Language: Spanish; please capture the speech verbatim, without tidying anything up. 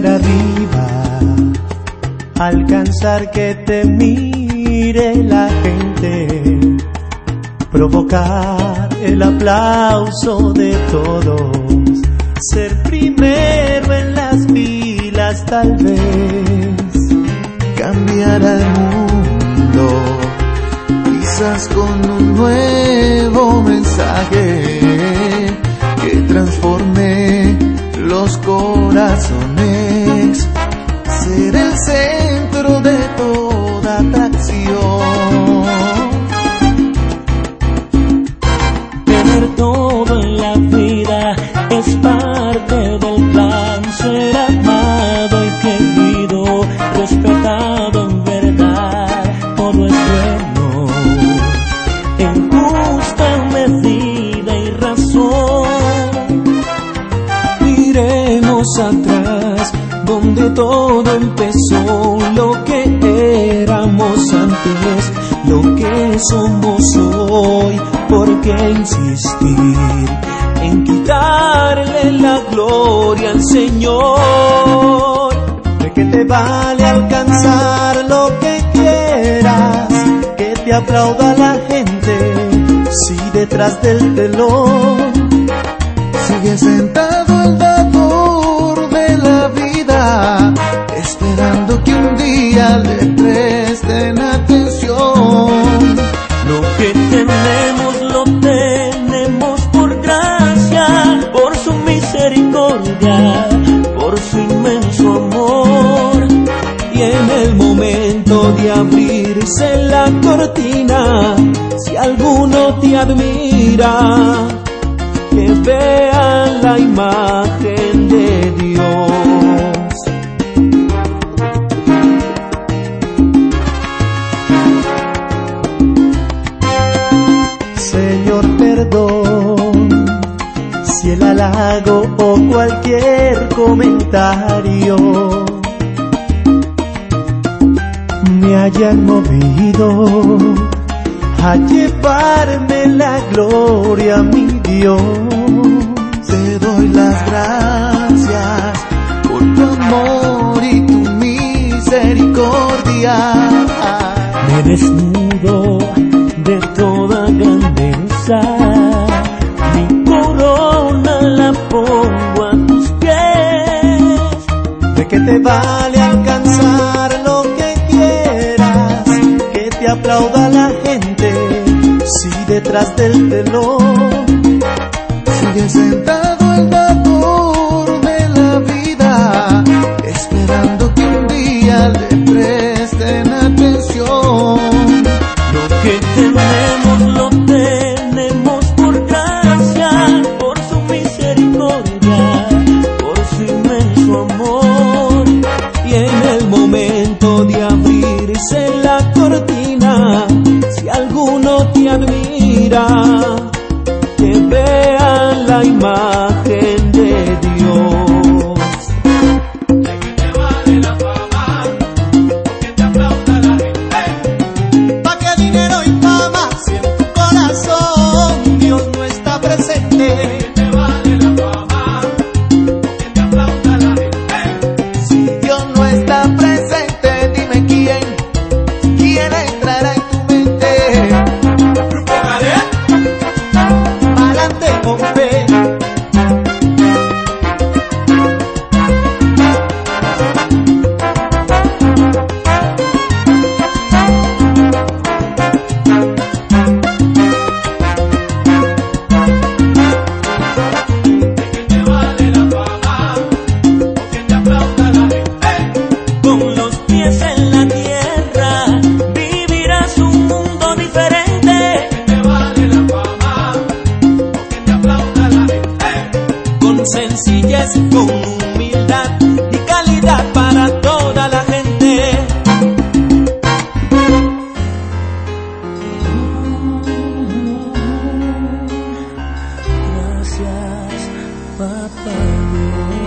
cambiar arriba, alcanzar que te mire la gente, provocar el aplauso de todos, ser primero en las filas tal vez, cambiar al mundo, quizás con un nuevo mensaje que transforme los corazones, ser el centro de toda atracción, tener todo en la vida es parte del plan, ser amado y querido, respetado en verdad, todo es bueno, en justa medida y razón. Miremos atrás, donde todo empezó, lo que éramos antes, lo que somos hoy. ¿Por qué insistir en quitarle la gloria al Señor? ¿De qué te vale alcanzar lo que quieras, que te aplauda la gente, si detrás del telón sigue sentado el dador de la vida, esperando que un día le presten atención? Lo que tenemos lo tenemos por gracia, por su misericordia, por su inmenso amor. Y en el momento de abrirse la cortina, si alguno te admira, que vean la imagen de Dios. Señor, perdón si el halago o cualquier comentario me hayan movido a llevarme la gloria, mi Dios. Te doy las gracias por tu amor y tu misericordia. Me desnudo de toda grandeza, mi corona la pongo a tus pies. ¿De qué te vale alcanzar lo que quieras, que te aplauda la gente, si detrás del telón sigue sentado el dador de la vida, esperando que un día le presten atención? Lo que tenemos lo tenemos por gracia, por su misericordia, por su inmenso amor. Y en el momento de abrirse la cortina, si alguno te admira, que vean la imagen de Dios. Sencillez, con humildad y calidad para toda la gente. Gracias, Papá Dios.